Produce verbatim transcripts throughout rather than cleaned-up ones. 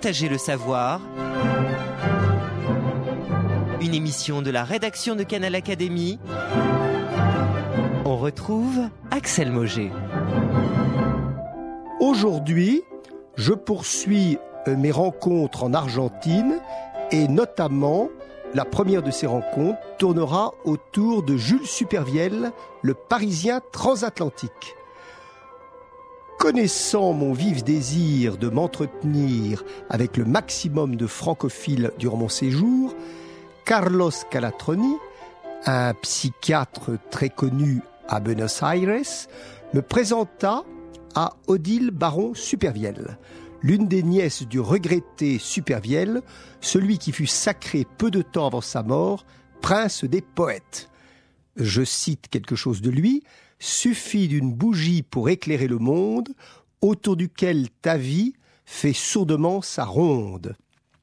Partager le savoir. Une émission de la rédaction de Canal Académie. On retrouve Axel Moget. Aujourd'hui, je poursuis mes rencontres en Argentine et notamment la première de ces rencontres tournera autour de Jules Supervielle, le Parisien transatlantique. Connaissant mon vif désir de m'entretenir avec le maximum de francophiles durant mon séjour, Carlos Calatroni, un psychiatre très connu à Buenos Aires, me présenta à Odile Baron Supervielle, l'une des nièces du regretté Supervielle, celui qui fut sacré peu de temps avant sa mort, prince des poètes. Je cite quelque chose de lui: « Suffit d'une bougie pour éclairer le monde, autour duquel ta vie fait sourdement sa ronde. »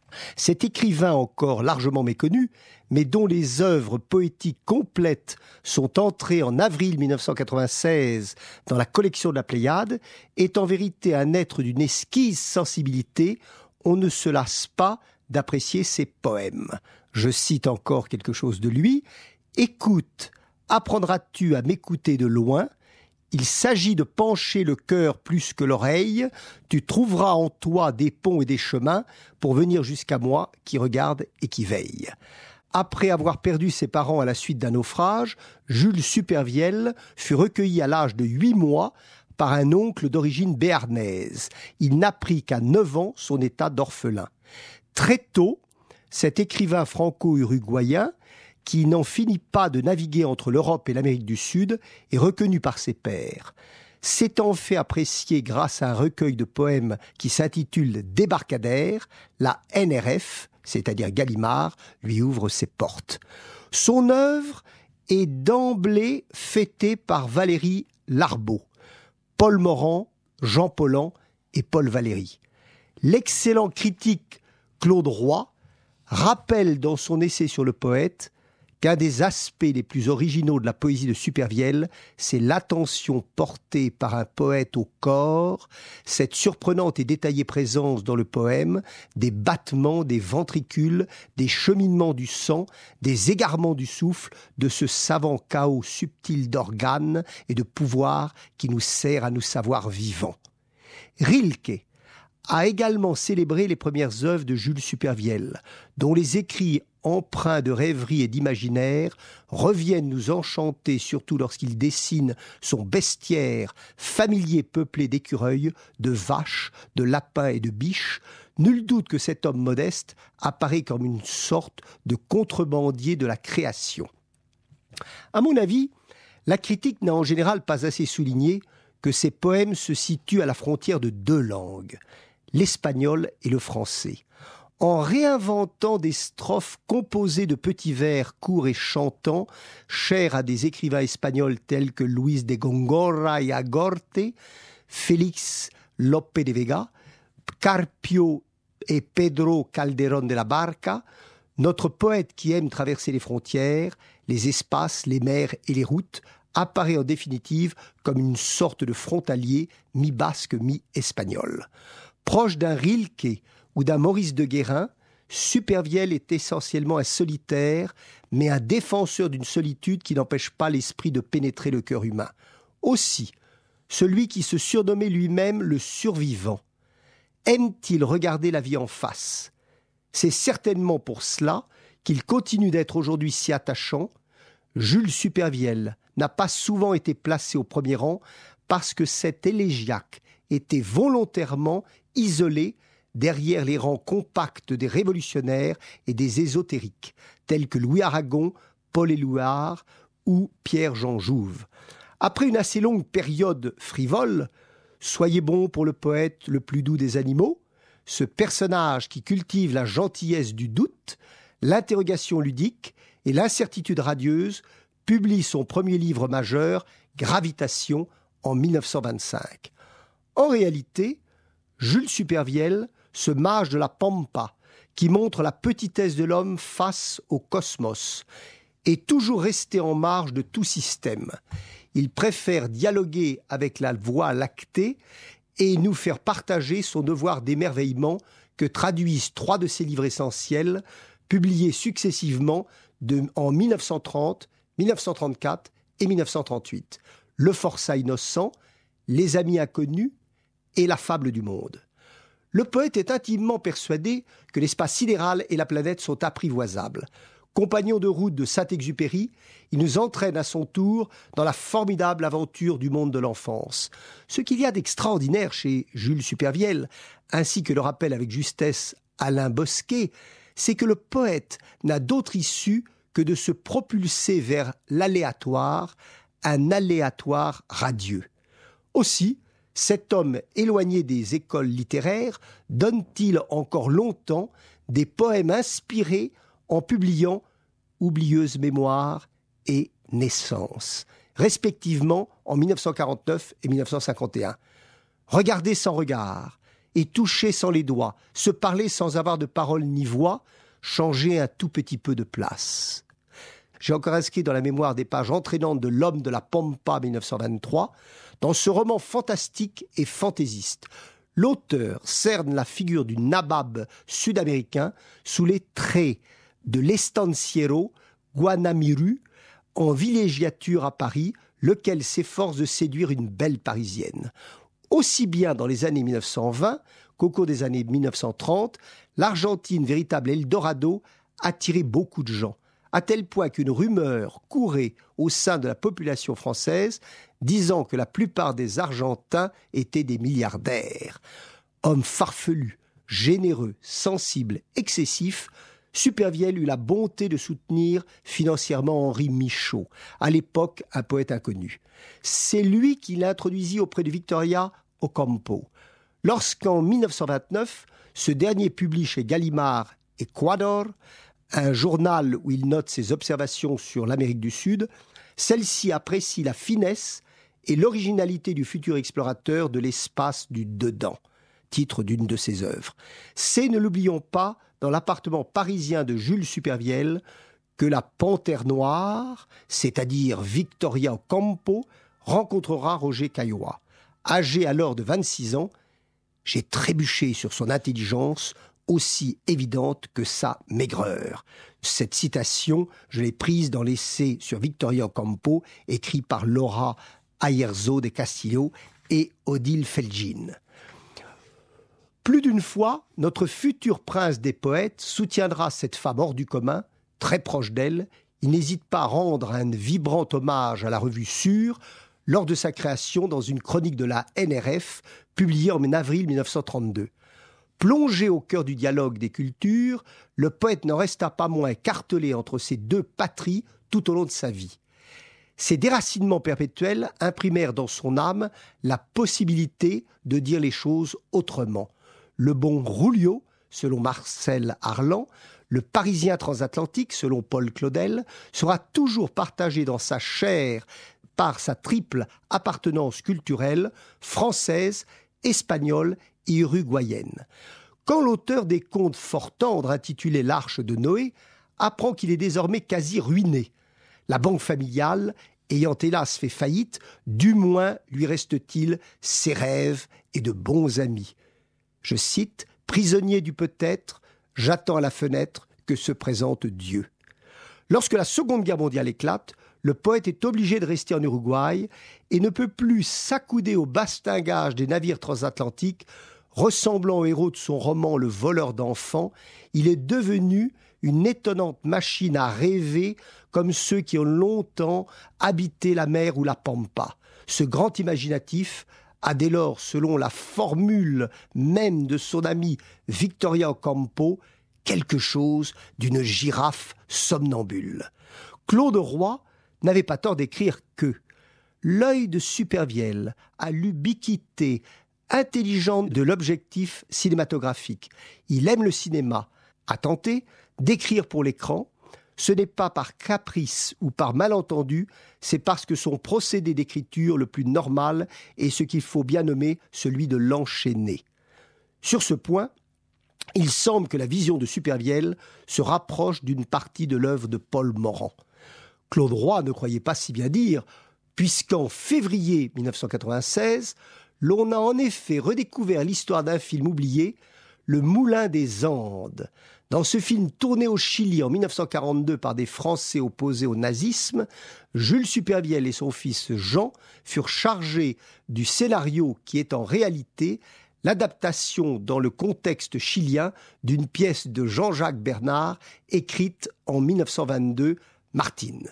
Cet écrivain encore largement méconnu, mais dont les œuvres poétiques complètes sont entrées en avril mille neuf cent quatre-vingt-seize dans la collection de la Pléiade, est en vérité un être d'une exquise sensibilité. On ne se lasse pas d'apprécier ses poèmes. Je cite encore quelque chose de lui: « Écoute, apprendras-tu à m'écouter de loin ? Il s'agit de pencher le cœur plus que l'oreille. Tu trouveras en toi des ponts et des chemins pour venir jusqu'à moi qui regarde et qui veille. » Après avoir perdu ses parents à la suite d'un naufrage, Jules Supervielle fut recueilli à l'âge de huit mois par un oncle d'origine béarnaise. Il n'apprit qu'à neuf ans son état d'orphelin. Très tôt, cet écrivain franco-uruguayen, qui n'en finit pas de naviguer entre l'Europe et l'Amérique du Sud, est reconnu par ses pairs. S'étant fait apprécier grâce à un recueil de poèmes qui s'intitule « Débarcadère », la N R F, c'est-à-dire Gallimard, lui ouvre ses portes. Son œuvre est d'emblée fêtée par Valéry Larbaud, Paul Morand, Jean Paulhan et Paul Valéry. L'excellent critique Claude Roy rappelle dans son essai sur le poète qu'un des aspects les plus originaux de la poésie de Supervielle, c'est l'attention portée par un poète au corps, cette surprenante et détaillée présence dans le poème des battements, des ventricules, des cheminements du sang, des égarements du souffle, de ce savant chaos subtil d'organes et de pouvoirs qui nous sert à nous savoir vivants. Rilke a également célébré les premières œuvres de Jules Supervielle, dont les écrits empreints de rêverie et d'imaginaire reviennent nous enchanter, surtout lorsqu'il dessine son bestiaire familier peuplé d'écureuils, de vaches, de lapins et de biches. Nul doute que cet homme modeste apparaît comme une sorte de contrebandier de la création. À mon avis, la critique n'a en général pas assez souligné que ses poèmes se situent à la frontière de deux langues, l'espagnol et le français. En réinventant des strophes composées de petits vers courts et chantants, chers à des écrivains espagnols tels que Luis de Góngora y Agorte, Félix Lope de Vega, Carpio et Pedro Calderón de la Barca, notre poète qui aime traverser les frontières, les espaces, les mers et les routes, apparaît en définitive comme une sorte de frontalier mi-basque, mi-espagnol. Proche d'un Rilke ou d'un Maurice de Guérin, Supervielle est essentiellement un solitaire, mais un défenseur d'une solitude qui n'empêche pas l'esprit de pénétrer le cœur humain. Aussi, celui qui se surnommait lui-même le survivant, aime-t-il regarder la vie en face ? C'est certainement pour cela qu'il continue d'être aujourd'hui si attachant. Jules Supervielle n'a pas souvent été placé au premier rang parce que cet élégiaque était volontairement isolé derrière les rangs compacts des révolutionnaires et des ésotériques, tels que Louis Aragon, Paul Éluard ou Pierre-Jean Jouve. Après une assez longue période frivole, soyez bon pour le poète le plus doux des animaux, ce personnage qui cultive la gentillesse du doute, l'interrogation ludique et l'incertitude radieuse, publie son premier livre majeur, Gravitation, en mille neuf cent vingt-cinq. En réalité, Jules Supervielle, ce mage de la Pampa, qui montre la petitesse de l'homme face au cosmos, est toujours resté en marge de tout système. Il préfère dialoguer avec la Voie lactée et nous faire partager son devoir d'émerveillement que traduisent trois de ses livres essentiels, publiés successivement de, en mille neuf cent trente, mille neuf cent trente-quatre et mille neuf cent trente-huit. Le forçat innocent, Les amis inconnus et La fable du monde. Le poète est intimement persuadé que l'espace sidéral et la planète sont apprivoisables. Compagnon de route de Saint-Exupéry, il nous entraîne à son tour dans la formidable aventure du monde de l'enfance. Ce qu'il y a d'extraordinaire chez Jules Supervielle, ainsi que le rappelle avec justesse Alain Bosquet, c'est que le poète n'a d'autre issue que de se propulser vers l'aléatoire, un aléatoire radieux. Aussi, cet homme éloigné des écoles littéraires donne-t-il encore longtemps des poèmes inspirés en publiant Oublieuse mémoire et Naissance, respectivement en mille neuf cent quarante-neuf et mille neuf cent cinquante et un. Regarder sans regard et toucher sans les doigts, se parler sans avoir de parole ni voix, changer un tout petit peu de place. J'ai encore inscrit dans la mémoire des pages entraînantes de L'homme de la Pampa mille neuf cent vingt-trois, dans ce roman fantastique et fantaisiste. L'auteur cerne la figure du nabab sud-américain sous les traits de l'estanciero Guanamiru en villégiature à Paris, lequel s'efforce de séduire une belle Parisienne. Aussi bien dans les années mille neuf cent vingt qu'au cours des années mille neuf cent trente, l'Argentine, véritable Eldorado, attirait beaucoup de gens, à tel point qu'une rumeur courait au sein de la population française disant que la plupart des Argentins étaient des milliardaires. Homme farfelu, généreux, sensible, excessif, Supervielle eut la bonté de soutenir financièrement Henri Michaud, à l'époque un poète inconnu. C'est lui qui l'introduisit auprès de Victoria Ocampo. Lorsqu'en mille neuf cent vingt-neuf, ce dernier publie chez Gallimard Équador, un journal où il note ses observations sur l'Amérique du Sud, celle-ci apprécie la finesse et l'originalité du futur explorateur de l'espace du dedans, titre d'une de ses œuvres. C'est, ne l'oublions pas, dans l'appartement parisien de Jules Supervielle que la panthère noire, c'est-à-dire Victoria Ocampo, rencontrera Roger Caillois. Âgé alors de vingt-six ans, j'ai trébuché sur son intelligence aussi évidente que sa maigreur. Cette citation, je l'ai prise dans l'essai sur Victoria Ocampo, écrit par Laura Ayerzo de Castillo et Odile Felgin. Plus d'une fois, notre futur prince des poètes soutiendra cette femme hors du commun, très proche d'elle. Il n'hésite pas à rendre un vibrant hommage à la revue Sûre lors de sa création dans une chronique de la N R F publiée en avril mille neuf cent trente-deux. Plongé au cœur du dialogue des cultures, le poète n'en resta pas moins écartelé entre ces deux patries tout au long de sa vie. Ces déracinements perpétuels imprimèrent dans son âme la possibilité de dire les choses autrement. Le bon Rouliot, selon Marcel Arlan, le Parisien transatlantique, selon Paul Claudel, sera toujours partagé dans sa chair par sa triple appartenance culturelle, française, espagnole et uruguayenne. Quand l'auteur des contes fort tendres intitulés L'Arche de Noé apprend qu'il est désormais quasi ruiné, la banque familiale ayant hélas fait faillite, du moins lui reste-t-il ses rêves et de bons amis. Je cite, « Prisonnier du peut-être, j'attends à la fenêtre que se présente Dieu. » Lorsque la Seconde Guerre mondiale éclate, le poète est obligé de rester en Uruguay et ne peut plus s'accouder au bastingage des navires transatlantiques. Ressemblant au héros de son roman Le voleur d'enfants, il est devenu une étonnante machine à rêver comme ceux qui ont longtemps habité la mer ou la pampa. Ce grand imaginatif a dès lors, selon la formule même de son ami Victoria Ocampo, quelque chose d'une girafe somnambule. Claude Roy n'avait pas tort d'écrire que « L'œil de Supervielle a l'ubiquité intelligente de l'objectif cinématographique. Il aime le cinéma, a tenté d'écrire pour l'écran. Ce n'est pas par caprice ou par malentendu, c'est parce que son procédé d'écriture le plus normal est ce qu'il faut bien nommer celui de l'enchaîner. » Sur ce point, il semble que la vision de Supervielle se rapproche d'une partie de l'œuvre de Paul Morand. Claude Roy ne croyait pas si bien dire, puisqu'en février mille neuf cent quatre-vingt-seize, l'on a en effet redécouvert l'histoire d'un film oublié, Le Moulin des Andes. Dans ce film tourné au Chili en mille neuf cent quarante-deux par des Français opposés au nazisme, Jules Supervielle et son fils Jean furent chargés du scénario qui est en réalité l'adaptation dans le contexte chilien d'une pièce de Jean-Jacques Bernard écrite en mille neuf cent vingt-deux, Martine.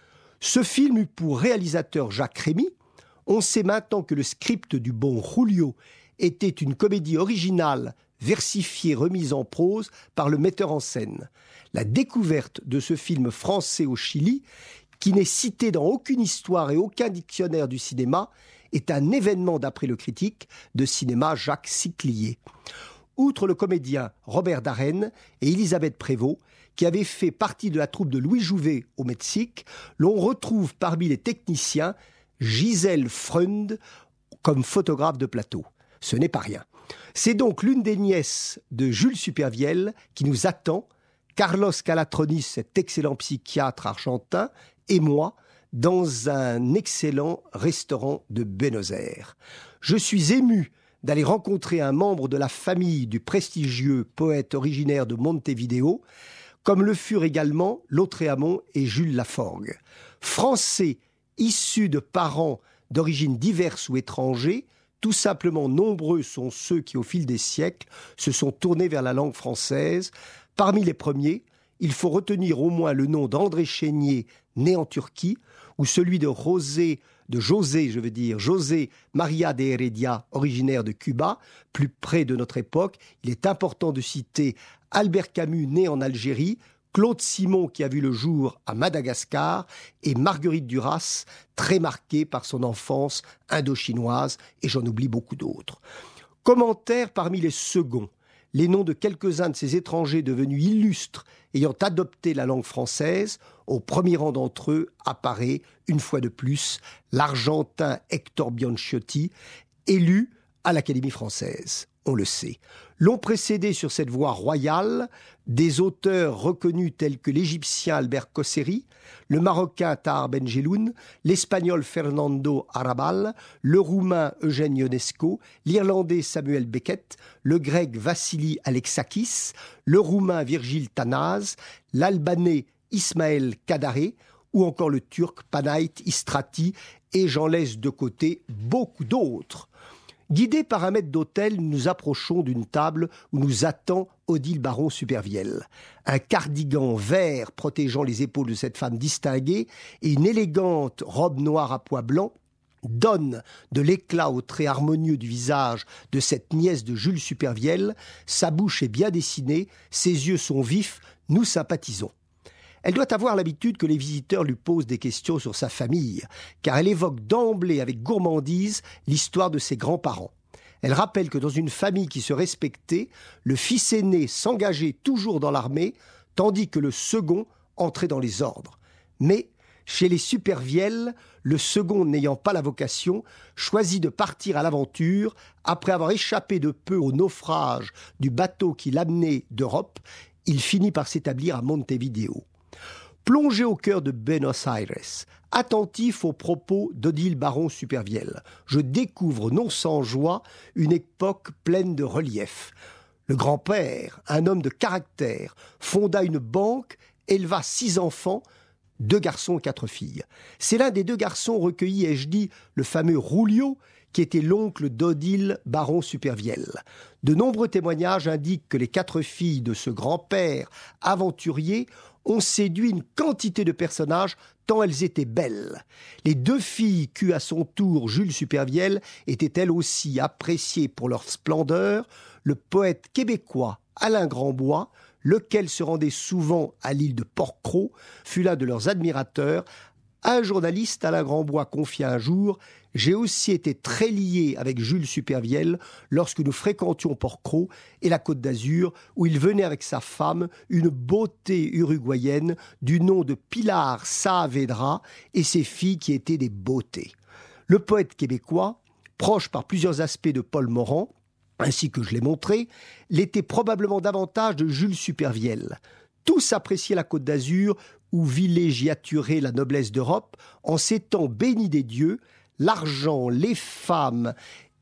Ce film eut pour réalisateur Jacques Rémy. On sait maintenant que le script du bon Julio était une comédie originale versifiée, remise en prose par le metteur en scène. La découverte de ce film français au Chili, qui n'est cité dans aucune histoire et aucun dictionnaire du cinéma, est un événement d'après le critique de cinéma Jacques Siclier. Outre le comédien Robert Daren et Elisabeth Prévost, qui avaient fait partie de la troupe de Louis Jouvet au Mexique, l'on retrouve parmi les techniciens Gisèle Freund comme photographe de plateau. Ce n'est pas rien. C'est donc l'une des nièces de Jules Supervielle qui nous attend, Carlos Calatroni, cet excellent psychiatre argentin, et moi, dans un excellent restaurant de Buenos Aires. Je suis ému d'aller rencontrer un membre de la famille du prestigieux poète originaire de Montevideo, comme le furent également Lautréamont et Jules Laforgue. Français issus de parents d'origines diverses ou étrangers, tout simplement nombreux sont ceux qui, au fil des siècles, se sont tournés vers la langue française. Parmi les premiers, il faut retenir au moins le nom d'André Chénier, né en Turquie, ou celui de José, de José, je veux dire, José María de Heredia, originaire de Cuba, plus près de notre époque. Il est important de citer Albert Camus, né en Algérie, Claude Simon, qui a vu le jour à Madagascar, et Marguerite Duras, très marquée par son enfance indo-chinoise, et j'en oublie beaucoup d'autres. Commentaire parmi les seconds. Les noms de quelques-uns de ces étrangers devenus illustres ayant adopté la langue française, au premier rang d'entre eux apparaît, une fois de plus, l'Argentin Hector Bianchiotti, élu à l'Académie française. On le sait. L'ont précédé sur cette voie royale des auteurs reconnus tels que l'Égyptien Albert Kosseri, le Marocain Tahar Benjeloun, l'Espagnol Fernando Arrabal, le Roumain Eugène Ionesco, l'Irlandais Samuel Beckett, le Grec Vassili Alexakis, le Roumain Virgile Tanaz, l'Albanais Ismaël Kadare ou encore le Turc Panayt Istrati, et j'en laisse de côté beaucoup d'autres. Guidés par un maître d'hôtel, nous nous approchons d'une table où nous attend Odile Baron Supervielle. Un cardigan vert protégeant les épaules de cette femme distinguée et une élégante robe noire à pois blancs donnent de l'éclat au trait harmonieux du visage de cette nièce de Jules Supervielle. Sa bouche est bien dessinée, ses yeux sont vifs, nous sympathisons. Elle doit avoir l'habitude que les visiteurs lui posent des questions sur sa famille, car elle évoque d'emblée avec gourmandise l'histoire de ses grands-parents. Elle rappelle que dans une famille qui se respectait, le fils aîné s'engageait toujours dans l'armée, tandis que le second entrait dans les ordres. Mais, chez les Supervielle, le second n'ayant pas la vocation, choisit de partir à l'aventure après avoir échappé de peu au naufrage du bateau qui l'amenait d'Europe. Il finit par s'établir à Montevideo. Plongé au cœur de Buenos Aires, attentif aux propos d'Odile Baron Supervielle, je découvre non sans joie une époque pleine de relief. Le grand-père, un homme de caractère, fonda une banque, éleva six enfants, deux garçons et quatre filles. C'est l'un des deux garçons recueillis, ai-je dit, le fameux Julio, qui était l'oncle d'Odile Baron Supervielle. De nombreux témoignages indiquent que les quatre filles de ce grand-père aventurier ont séduit une quantité de personnages tant elles étaient belles. Les deux filles qu'eut à son tour Jules Supervielle étaient elles aussi appréciées pour leur splendeur. Le poète québécois Alain Grandbois, lequel se rendait souvent à l'île de Port-Cros, fut l'un de leurs admirateurs. Un journaliste, Alain Grandbois, confia un jour « J'ai aussi été très lié avec Jules Supervielle lorsque nous fréquentions Port-Cros et la Côte d'Azur, où il venait avec sa femme, une beauté uruguayenne du nom de Pilar Saavedra, et ses filles qui étaient des beautés. » Le poète québécois, proche par plusieurs aspects de Paul Morand, ainsi que je l'ai montré, l'était probablement davantage de Jules Supervielle. Tous appréciaient la Côte d'Azur, où villégiaturait la noblesse d'Europe, en ces temps bénis des dieux, l'argent, les femmes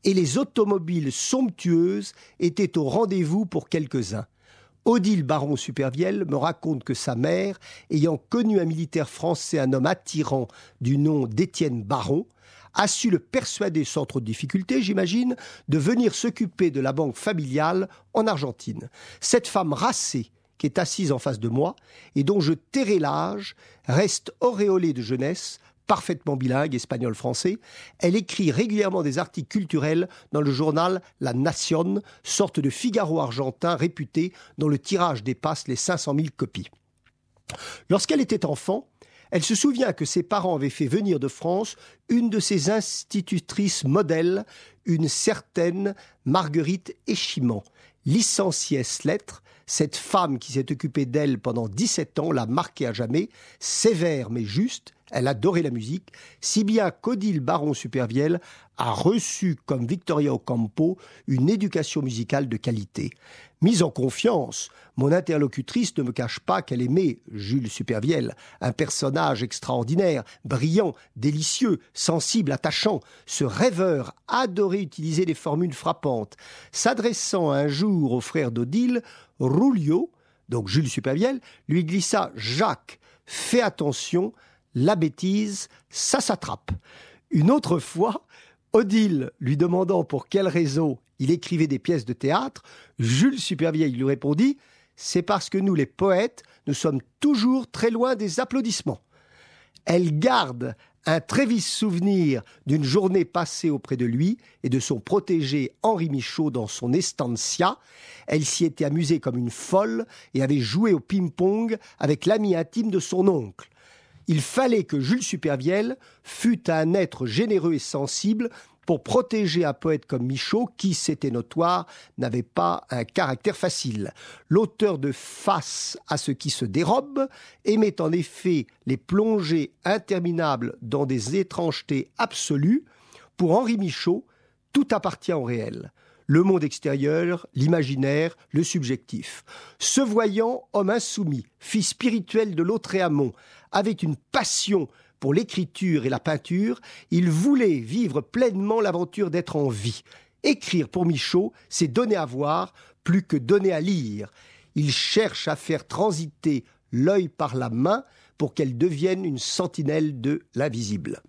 et les automobiles somptueuses étaient au rendez-vous pour quelques-uns. Odile Baron-Supervielle me raconte que sa mère, ayant connu un militaire français, un homme attirant du nom d'Étienne Baron, a su le persuader, sans trop de difficulté, j'imagine, de venir s'occuper de la banque familiale en Argentine. Cette femme racée, qui est assise en face de moi, et dont je tairai l'âge, reste auréolée de jeunesse, parfaitement bilingue, espagnol-français. Elle écrit régulièrement des articles culturels dans le journal La Nación, sorte de Figaro argentin réputé, dont le tirage dépasse les cinq cent mille copies. Lorsqu'elle était enfant, elle se souvient que ses parents avaient fait venir de France une de ses institutrices modèles, une certaine Marguerite Échimant. Licenciée lettres, cette femme qui s'est occupée d'elle pendant dix-sept ans l'a marquée à jamais, sévère mais juste. Elle adorait la musique, si bien qu'Odile Baron-Supervielle a reçu, comme Victoria Ocampo, une éducation musicale de qualité. Mise en confiance, mon interlocutrice ne me cache pas qu'elle aimait Jules Supervielle, un personnage extraordinaire, brillant, délicieux, sensible, attachant. Ce rêveur adorait utiliser des formules frappantes. S'adressant un jour au frère d'Odile, Rulio, donc Jules Supervielle, lui glissa « Jacques, fais attention », la bêtise, ça s'attrape. Une autre fois, Odile lui demandant pour quel réseau il écrivait des pièces de théâtre, Jules Supervielle lui répondit « C'est parce que nous, les poètes, nous sommes toujours très loin des applaudissements. » Elle garde un très vif souvenir d'une journée passée auprès de lui et de son protégé Henri Michaud dans son estancia. Elle s'y était amusée comme une folle et avait joué au ping-pong avec l'ami intime de son oncle. Il fallait que Jules Supervielle fût un être généreux et sensible pour protéger un poète comme Michaud, qui, c'était notoire, n'avait pas un caractère facile. L'auteur de Face à ce qui se dérobe aimait en effet les plongées interminables dans des étrangetés absolues. Pour Henri Michaud, tout appartient au réel. Le monde extérieur, l'imaginaire, le subjectif. Ce voyant, homme insoumis, fils spirituel de Lautréamont, avait une passion pour l'écriture et la peinture. Il voulait vivre pleinement l'aventure d'être en vie. Écrire pour Michaud, c'est donner à voir plus que donner à lire. Il cherche à faire transiter l'œil par la main pour qu'elle devienne une sentinelle de l'invisible.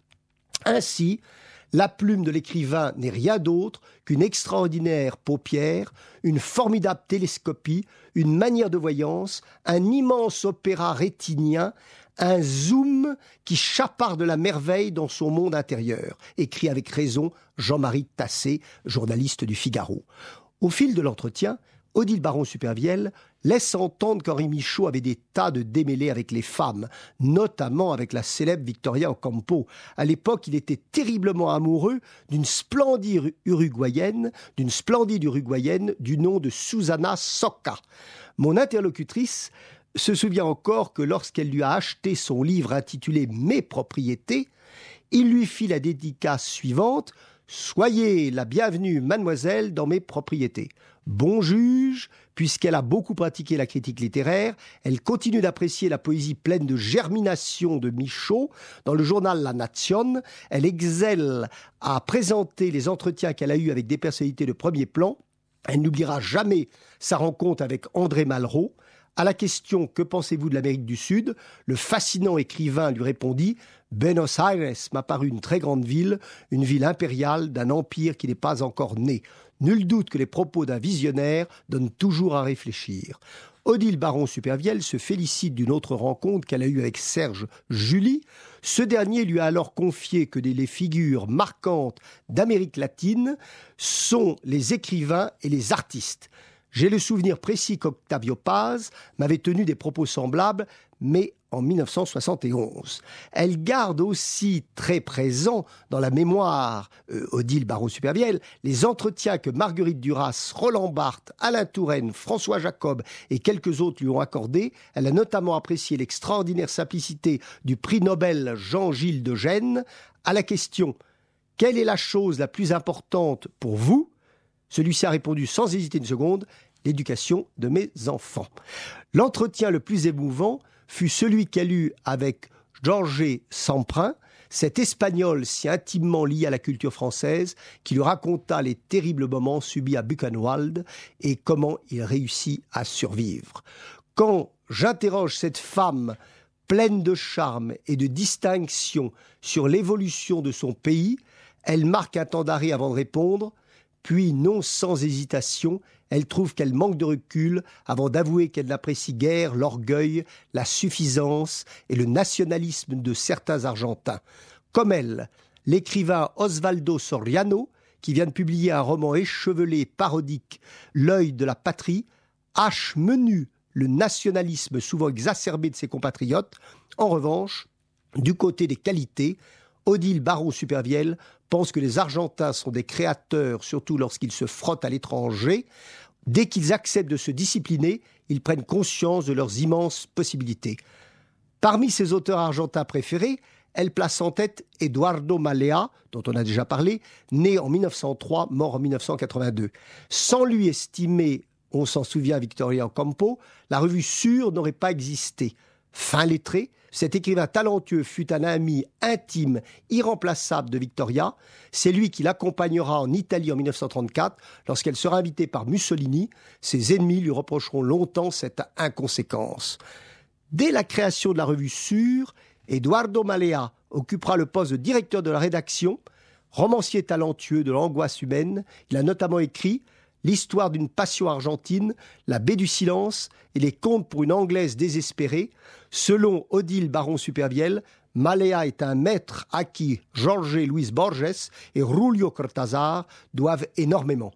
Ainsi, la plume de l'écrivain n'est rien d'autre qu'une extraordinaire paupière, une formidable télescopie, une manière de voyance, un immense opéra rétinien, un zoom qui chaparde la merveille dans son monde intérieur, écrit avec raison Jean-Marie Tassé, journaliste du Figaro. Au fil de l'entretien, Odile Baron-Supervielle laisse entendre qu'Henri Michaud avait des tas de démêlés avec les femmes, notamment avec la célèbre Victoria Ocampo. À l'époque, il était terriblement amoureux d'une splendide uruguayenne, d'une splendide uruguayenne du nom de Susana Soca. Mon interlocutrice se souvient encore que lorsqu'elle lui a acheté son livre intitulé « Mes propriétés », il lui fit la dédicace suivante « Soyez la bienvenue, mademoiselle, dans mes propriétés ». Bon juge, puisqu'elle a beaucoup pratiqué la critique littéraire, elle continue d'apprécier la poésie pleine de germination de Michaud. Dans le journal La Nación, elle excelle à présenter les entretiens qu'elle a eus avec des personnalités de premier plan. Elle n'oubliera jamais sa rencontre avec André Malraux. À la question « Que pensez-vous de l'Amérique du Sud ?», le fascinant écrivain lui répondit « Buenos Aires m'a paru une très grande ville, une ville impériale d'un empire qui n'est pas encore né. Nul doute que les propos d'un visionnaire donnent toujours à réfléchir. » Odile Baron-Supervielle se félicite d'une autre rencontre qu'elle a eue avec Serge July. Ce dernier lui a alors confié que les figures marquantes d'Amérique latine sont les écrivains et les artistes. J'ai le souvenir précis qu'Octavio Paz m'avait tenu des propos semblables, mais en mille neuf cent soixante et onze. Elle garde aussi très présent dans la mémoire euh, Odile Baron-Supervielle les entretiens que Marguerite Duras, Roland Barthes, Alain Touraine, François Jacob et quelques autres lui ont accordés. Elle a notamment apprécié l'extraordinaire simplicité du prix Nobel Jean-Gilles de Gênes. À la question « Quelle est la chose la plus importante pour vous ?» Celui-ci a répondu sans hésiter une seconde « L'éducation de mes enfants ». L'entretien le plus émouvant fut celui qu'elle eut avec Georges Semprin, cet Espagnol si intimement lié à la culture française qui lui raconta les terribles moments subis à Buchenwald et comment il réussit à survivre. Quand j'interroge cette femme pleine de charme et de distinction sur l'évolution de son pays, elle marque un temps d'arrêt avant de répondre, puis non sans hésitation, elle trouve qu'elle manque de recul avant d'avouer qu'elle n'apprécie guère l'orgueil, la suffisance et le nationalisme de certains Argentins. Comme elle, l'écrivain Osvaldo Soriano, qui vient de publier un roman échevelé parodique, L'œil de la patrie, hache menu le nationalisme souvent exacerbé de ses compatriotes. En revanche, du côté des qualités, Odile Baron-Supervielle pense que les Argentins sont des créateurs, surtout lorsqu'ils se frottent à l'étranger. Dès qu'ils acceptent de se discipliner, ils prennent conscience de leurs immenses possibilités. Parmi ses auteurs argentins préférés, elle place en tête Eduardo Malea, dont on a déjà parlé, né en mille neuf cent trois, mort en mille neuf cent quatre-vingt-deux. Sans lui estimer, on s'en souvient, Victoria Ocampo, la revue Sûre n'aurait pas existé. Fin lettré, cet écrivain talentueux fut un ami intime, irremplaçable de Victoria. C'est lui qui l'accompagnera en Italie en mille neuf cent trente-quatre, lorsqu'elle sera invitée par Mussolini. Ses ennemis lui reprocheront longtemps cette inconséquence. Dès la création de la revue Sûre, Eduardo Malea occupera le poste de directeur de la rédaction. Romancier talentueux de l'angoisse humaine, il a notamment écrit L'histoire d'une passion argentine, La baie du silence et Les contes pour une Anglaise désespérée. Selon Odile Baron-Supervielle, Malea est un maître à qui Jorge Luis Borges et Julio Cortázar doivent énormément.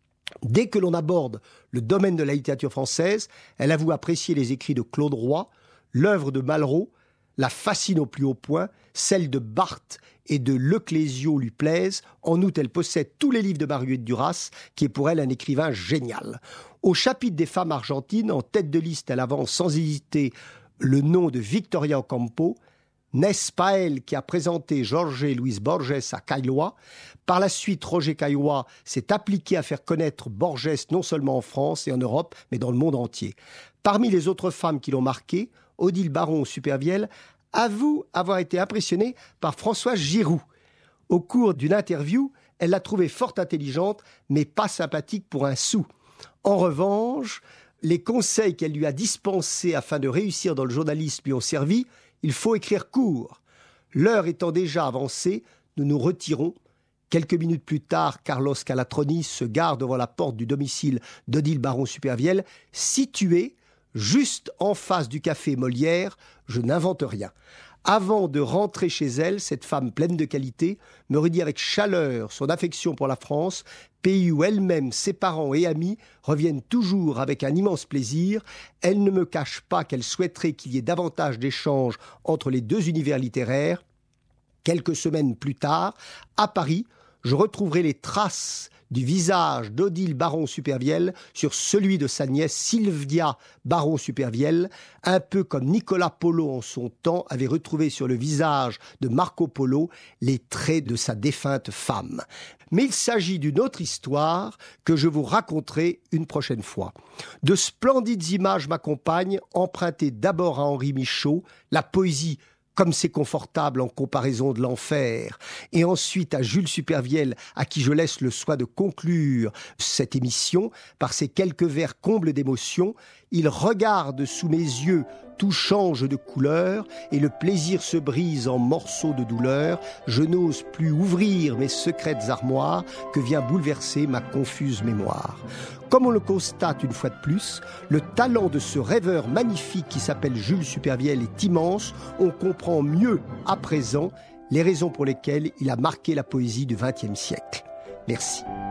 Dès que l'on aborde le domaine de la littérature française, elle avoue apprécier les écrits de Claude Roy, l'œuvre de Malraux, la fascine au plus haut point, celle de Barthes et de Leclésio lui plaisent. En outre, elle possède tous les livres de Marguerite Duras, qui est pour elle un écrivain génial. Au chapitre des femmes argentines, en tête de liste, elle avance sans hésiter le nom de Victoria Ocampo. N'est-ce pas elle qui a présenté Jorge Luis Borges à Caillois? Par la suite, Roger Caillois s'est appliqué à faire connaître Borges non seulement en France et en Europe, mais dans le monde entier. Parmi les autres femmes qui l'ont marqué, Odile Baron-Supervielle avoue avoir été impressionnée par Françoise Giroud. Au cours d'une interview, elle l'a trouvée fort intelligente, mais pas sympathique pour un sou. En revanche, les conseils qu'elle lui a dispensés afin de réussir dans le journalisme lui ont servi. Il faut écrire court. L'heure étant déjà avancée, nous nous retirons. Quelques minutes plus tard, Carlos Calatroni se gare devant la porte du domicile d'Odile Baron-Supervielle, située juste en face du café Molière. Je n'invente rien. Avant de rentrer chez elle, cette femme pleine de qualité me redit avec chaleur son affection pour la France, pays où elle-même, ses parents et amis reviennent toujours avec un immense plaisir. Elle ne me cache pas qu'elle souhaiterait qu'il y ait davantage d'échanges entre les deux univers littéraires. Quelques semaines plus tard, à Paris, je retrouverai les traces du visage d'Odile Baron-Supervielle sur celui de sa nièce Sylvia Baron-Supervielle, un peu comme Nicolas Polo en son temps avait retrouvé sur le visage de Marco Polo les traits de sa défunte femme. Mais il s'agit d'une autre histoire que je vous raconterai une prochaine fois. De splendides images m'accompagnent, empruntées d'abord à Henri Michaud, la poésie comme c'est confortable en comparaison de l'enfer, et ensuite à Jules Supervielle, à qui je laisse le soin de conclure cette émission par ces quelques vers combles d'émotion. Il regarde sous mes yeux, tout change de couleur, et le plaisir se brise en morceaux de douleur. Je n'ose plus ouvrir mes secrètes armoires que vient bouleverser ma confuse mémoire. Comme on le constate une fois de plus, le talent de ce rêveur magnifique qui s'appelle Jules Supervielle est immense. On comprend mieux à présent les raisons pour lesquelles il a marqué la poésie du vingtième siècle. Merci.